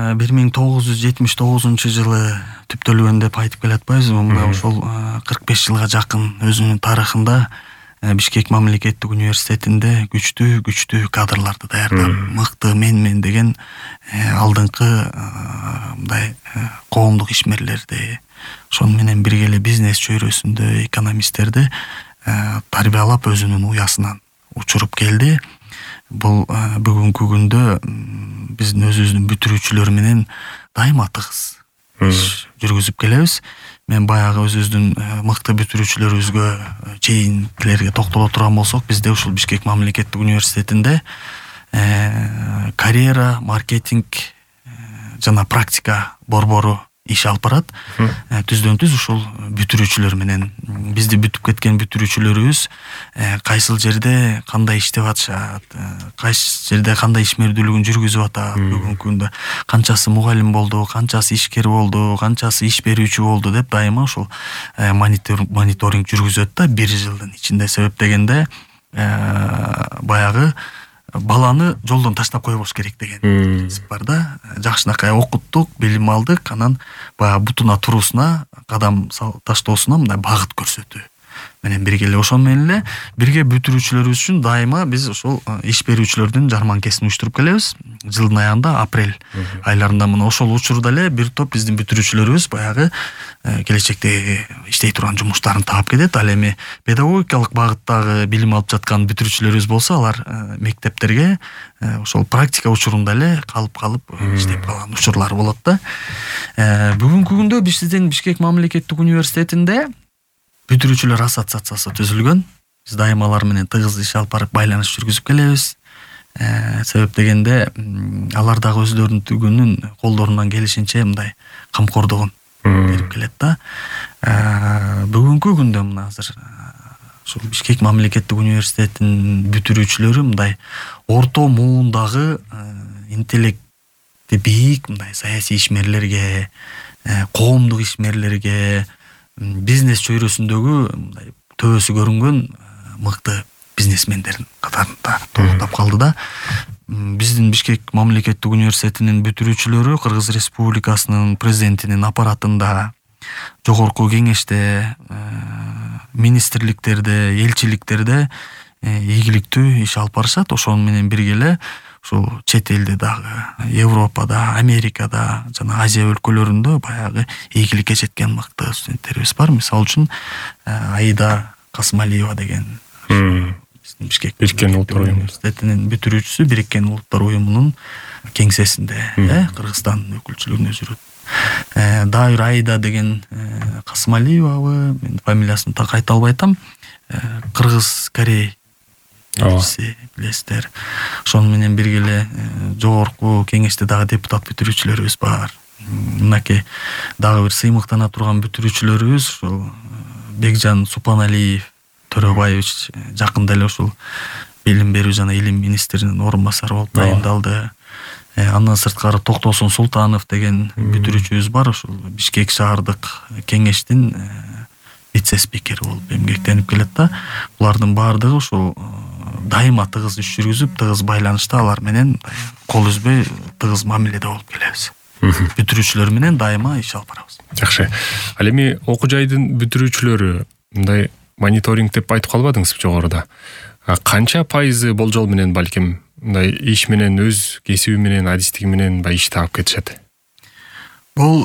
1979-жылы түптөлгөн деп айтып келатпайбызбы. Мына ошол 45 жылга жакын өзүнүн тарыхында Бишкек мамлекеттик университетинде күчтүү кадрларды даярдап, мыкты менмен деген алдыңкы мындай коомдук ишмерлерди, ошону менен бирге эле бизнес чөйрөсүндө экономисттерди тарбиялап өзүнүн уясынан учуруп келди. Бул бүгүнкү күндө биздин өзүбүздүн бүтүрүүчүлөр менен дайыма тыгыз жүргүзүп келебиз. Мен баягы өзүбүздүн мыкты бүтүрүүчүлөрүбүзгө чейинкилерге токтоло турган болсок, бизде ушул Бишкек мамлекеттик университетинде карьера, маркетинг жана практика борбору иш алып барат. Түздөн түз ушул бүтүрүүчүлөр менен бизди бүтүп кеткен бүтүрүүчүлөрүбүз кайсыл жерде кандай иштеп атышат, кайсы жерде кандай ишмердүүлүгүн жүргүзүп атат, бүгүнкү күндө канчасы мугалим болду, канчасы ишкер болду, канчасы иш берүүчү болду деп дайыма ушул мониторинг жүргүзөт да 1 жылдын ичинде. Себеп дегенде баягы баланы жолдон таштап койбош керек деген принцип бар да. Жакшынакай окуттук, билим алдык, анан баягы бутуна туруусуна, кадам таштоосуна мындай багыт көрсөтүү менен бирге эле, ошону менен эле бирге бүтүрүүчүлөрүбүз үчүн дайыма биз ошол иш берүүчүлөрдүн жарманкесин уюштуруп келебиз. Жылдын аягында апрель айларында мына ошол учурда эле бир топ биздин бүтүрүүчүлөрүбүз баягы келечекте иштей турган жумуштарын таап кетет. Ал эми педагогикалык багыттагы билим алып жаткан бүтүрүүчүлөрүбүз болсо, алар мектептерге ошол практика учурунда эле калып иштеп калган учурлар болот да. Бүгүнкү күндө биздин Бишкек мамлекеттик университетинде бүтүрүүчүлөр ассоциациясы түзүлгөн. Биз дайыма алар менен тыгыз иш алып барып байланыш жүргүзүп келебиз. Себеп дегенде алар дагы өздөрүнүн түгүнүн колдорунан келишинче мындай камкордугун берип келет да. Бүгүнкү күндө мына азыр ушул Бишкек мамлекеттик университетинин бүтүрүүчүлөрү мындай орто муундагы интеллекти бийик мындай саясий ишмерлерге, коомдук ишмерлерге, бизнес чөйрөсүндөгү мындай төбөсү көрүнгөн мыкты бизнесмендердин катарында токтоп калды да. Биздин Бишкек мамлекеттик университетинин бүтүрүүчүлөрү Кыргыз Республикасынын президентинин аппаратында, жогорку кеңеште, министрликтерде, элчиликтерде ийгиликтүү иш алып барышат. Ошону менен бирге эле ушул чет элде дагы, Европада, Америкада жана Азия өлкөлөрүндө баягы ийгиликке жеткен мыкты студенттерибиз бар. Мисалы үчүн Аида Касымалиева деген Бишкек университетинин бүтүрүүчүсү Бириккен Улуттар уюмунун кеңсесинде Кыргызстан өкүлчүлүгүнө жүрөт. Дайыр Аида деген Касымалиевабы, мен фамилиясын так айта албай атам. Кыргыз-Корей билесиздер. Ошону менен бирге эле жогорку кеңеште дагы депутат бүтүрүүчүлөрүбүз бар. Мынакей дагы бир сыймыктана турган бүтүрүүчүлөрүбүз ушул Бекжан Супаналиев Төрөбаевич жакында эле ушул билим берүү жана илим министринин орун басары болуп тайындалды. Андан сырткары Токтосун Султанов деген бүтүрүүчүбүз бар. Ушул Бишкек шаардык кеңештин вице-спикери болуп эмгектенип келет да. Булардын баардыгы ушул дайыма тыгыз иш жүргүзүп, тыгыз байланышта алар менен кол үзбөй тыгыз мамиледе болуп келебиз. Бүтүрүүчүлөр менен дайыма иш алып барабыз. Жакшы. Ал эми окуу жайдын бүтүрүүчүлөрү мындай мониторинг деп айтып калбадыңызбы жогоруда? Канча пайызы болжол менен балким мындай иш менен, өз кесиби менен, адистиги менен иш таап кетишет? Бул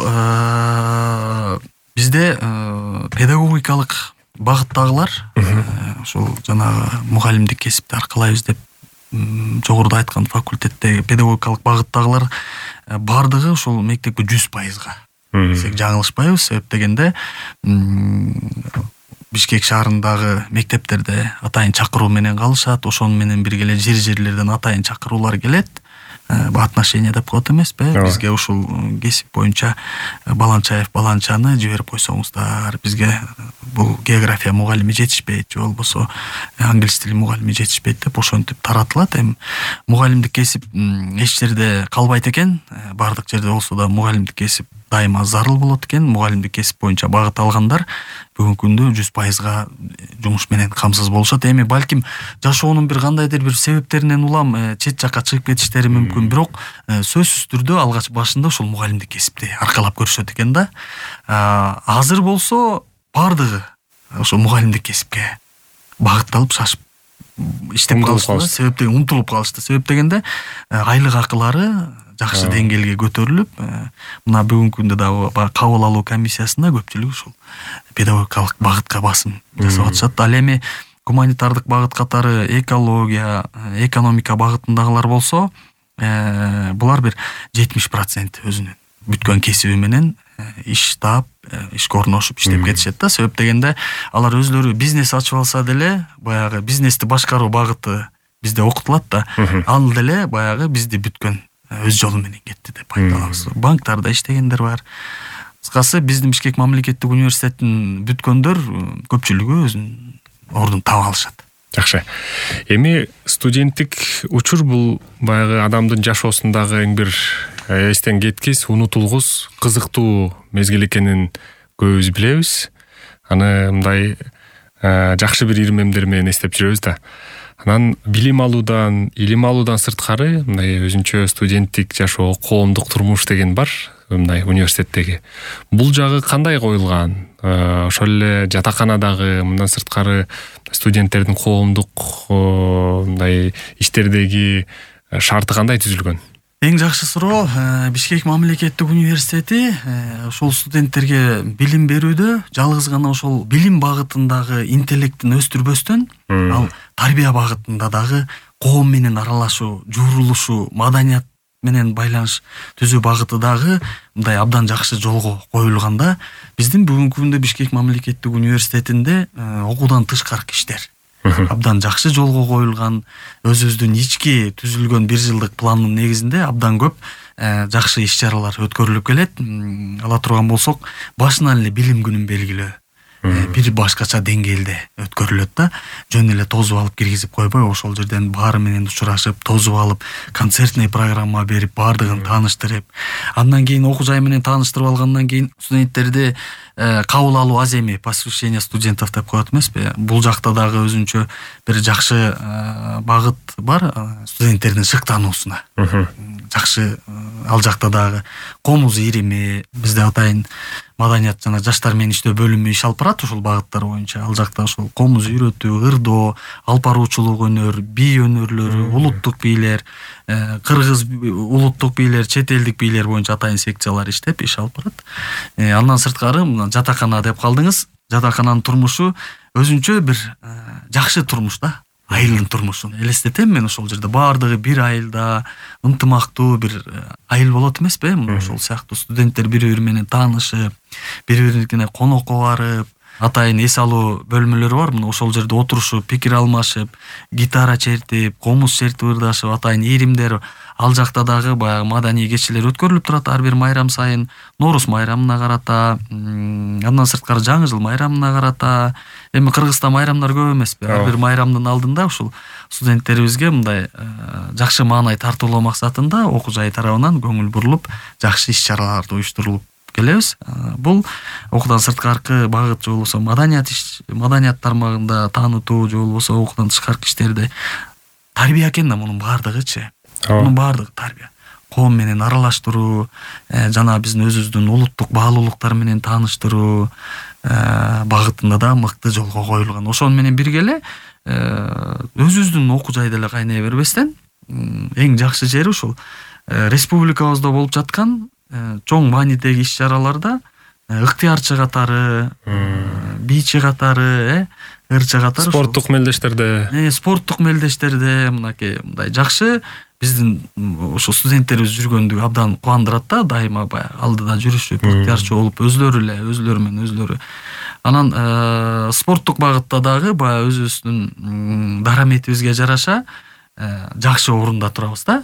бизде педагогикалык багыттагылар ошол жанагы мугалимдик кесипти аркалайбыз деп жогоруда айткан факультеттеги педагогикалык багыттагылар бардыгы ошол мектепке 100%-га десек жаңылышпайбыз. Себеп дегенде Бишкек шаарындагы мектептерде атайын чакыруу менен калышат. Ошону менен бирге эле жерлерден атайын чакыруулар келет. Отношение деп коет эмеспи? Бизге ушул кесип боюнча Баланчаны жиберип койсоңуздар, бизге бул география мугалими жетишпейт, же болбосо англис тили мугалими жетишпейт деп ошентип таратылат. Эми мугалимдик кесип эч жерде калбайт экен. Бардык жерде болсо да мугалимдик кесип дайыма зарыл болот экен. Мугалимдик кесип боюнча багыт алгандар бүгүнкү күндө 100%га жумуш менен камсыз болушат. Эми балким жашоонун бир кандайдыр бир себептеринен улам чет жакка чыгып кетиштери мүмкүн, бирок сөзсүз түрдө алгач башында ушул мугалимдик кесипти аркалап көрүшөт экен да. Азыр болсо бардыгы ошо мугалимдик кесипке багытталып шашып иштеп калышты. Себеп умтулуп калышты. Себеп дегенде айлык акылары жакшы деңгээлге көтөрүлүп, мына бүгүнкү күндө дагы кабыл алуу комиссиясында көпчүлүк ушул педагогикалык багытка басым жасап атышат. Ал эми гуманитардык багыт катары экология, экономика багытындагылар болсо, булар бир 70% өзүнүн бүткөн кесиби менен иш таап, ишке орношуп иштеп кетишет да. Себеп дегенде алар өзлөрү бизнес ачып алса деле, баягы бизнести башкаруу багыты бизде окутулат да. Ал деле баягы бизди бүткөн өз жолу менен кетти деп айта алабыз. Банктарда иштегендер бар. Кыскасы биздин Бишкек мамлекеттик университетин бүткөндөр көпчүлүгү өзүнүн ордун таап алышат. Жакшы. Эми студенттик учур бул баягы адамдын жашоосундагы эң бир эстен кеткис, унутулгус, кызыктуу мезгил экенин көбүбүз билебиз. Аны мындай жакшы бир ирмемдер менен эстеп жүрөбүз да. Анан билим алуудан, илим алуудан сырткары мындай өзүнчө студенттик жашоо, коомдук турмуш деген бар, мындай университеттеги. Бул жагы кандай коюлган? Ошол эле жатаканадагы мындан сырткары студенттердин коомдук мындай иштердеги шарты кандай түзүлгөн? Эң жакшы суроо. Бишкек мамлекеттик университети ошол студенттерге билим берүүдө жалгыз гана ошол билим багытындагы интеллектин өстүрбөстөн, ал тарбия багытында дагы коом менен аралашуу, журулушуу, маданият менен байланыш түзүү багыты дагы мындай абдан жакшы жолго коюлганда, биздин бүгүнкү күндө Бишкек мамлекеттик университетинде окуудан тышкаркы иштер абдан жакшы жолго коюлган, өзүбүздүн ички түзүлгөн 1 жылдык пландын негизинде абдан көп жакшы иш-чаралар өткөрүлүп келет. Ала турган болсок, башынан эле билим күнүн белгилөө бир башкача деңгээлде өткөрүлөт да. Жөн эле тозуп алып киргизип койбой, ошол жерден баары менен учурашып, тозуп алып, концертный программа берип, баардыгын тааныштырып, андан кийин окуу жай менен тааныштырып алгандан кийин студенттерди кабыл алуу аземи, посвящение студентов деп коет эмеспи? Бул жакта дагы өзүнчө бир жакшы багыт бар, студенттердин шыктануусуна. Жакшы ал жакта дагы комуз ирими, бизде атайын маданият жана жаштар менен иштөө бөлүмү иш алып барат ушул багыттар боюнча. Ал жакта ошол комуз үйрөтүү, ырдоо, алпаруучулук өнөр, бий өнөрлөрү, улуттук бийлер, кыргыз улуттук бийлер, чет элдик бийлер боюнча атайын секциялар иштеп иш алып барат. Андан сырткары жатакана деп калдыңыз. Жатакананын турмушу өзүнчө бир жакшы турмуш да. Айылдын турмушун элестетем мен. Ошол жерде баардыгы бир айылда ынтымактуу бир айыл болот эмеспи? Ошол сыяктуу студенттер бири-бири менен таанышып, бири-бирине конокко барып, атайын эс алуу бөлмөлөрү бар. Ошол жерде отурушуп, пикир алмашып, гитара чертип, комуз чертип ырдашып, атайын иримдер. Ал жакта дагы баягы маданий кечелер өткөрүлүп турат ар бир майрам сайын. Нооруз майрамына карата, андан сырткары жаңы жыл майрамына карата. Эми Кыргызста майрамдар көп эмеспи? Ар бир майрамдын алдында ушул студенттерибизге мындай жакшы маанай тартуулоо максатында окуу жай тарабынан көңүл бурулуп, жакшы иш-чараларды уюштурулуп келебиз. Бул окуудан сырткаркы багыт же болбосо маданият тармагында таанытуу же болбосо окуудан тышкаркы иштерди тарбия экен да, мунун баардыгычы. Мунун баардыгы тарбия. Коом менен аралаштыруу, жана биздин өзүбүздүн улуттук баалуулуктар менен тааныштыруу багытында да мыкты жолго коюлган. Ошону менен бирге эле өзүбүздүн окуу жайда эле кайнай бербестен, эң жакшы жери ушул республикабызда болуп жаткан чоң маанидеги иш-чараларда ыктыярчы катары, бийчи катары, ырчы катары, спорттук мелдештерде мындай жакшы биздин ошо студенттерибиз жүргөндүгү абдан кубандырат да. Дайыма баягы алдыда жүрүшүп, ыктыярчы болуп, өзлөрү менен өзлөрү. Анан спорттук багытта дагы баягы өзүбүздүн дараметибизге жараша жакшы орунда турабыз да.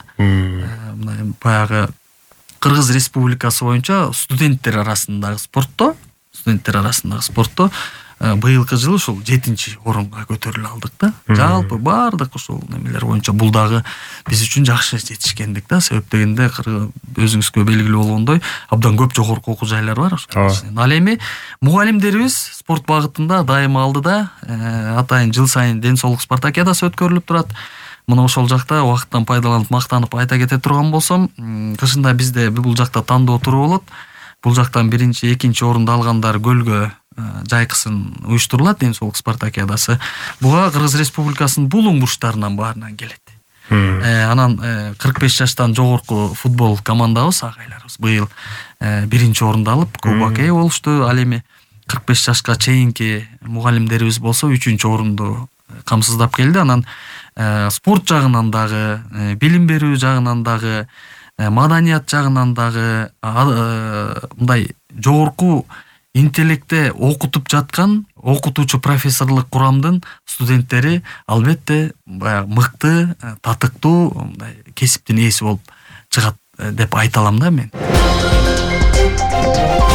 Баягы Кыргыз Республикасы боюнча студенттер арасындагы спортто быйылкы жылы ушул 7-орунга көтөрүлө алдык да. Жалпы баардык ушул немелер боюнча бул дагы биз үчүн жакшы жетишкендик да. Себеп дегенде өзүңүзгө белгилүү болгондой абдан көп жогорку окуу жайлар бар ошол. Ал эми мугалимдерибиз спорт багытында дайыма алдыда атайын жыл сайын ден соолук спартакиадасы өткөрүлүп турат. Мына ошол жакта убакыттан пайдаланып мактанып айта кете турган болсом, кышында бизде бул жакта тандоо туруп болот. Бул жактан 1-чи, 2-чи орунду алгандар Көлгө жайкысын уюштурулат ден соолук спартакиадасы. Буга Кыргыз Республикасынын булуң бурчтарынан баарынан келет. Анан 45 жаштан жогорку футбол командабыз, агайларыбыз быйыл 1-чи орунду алып, кубокко ээ болушту. Ал эми 45 жашка чейинки мугалимдерибиз болсо 3-чү орунду камсыздап келди. Анан спорт жагынан дагы, билим берүү жагынан дагы, маданият жагынан дагы мындай жогорку интеллектте окутуп жаткан окутуучу профессорлук курамдын студенттери албетте баягы мыкты, татыктуу мындай кесиптин ээси болуп чыгат деп айта алам да мен.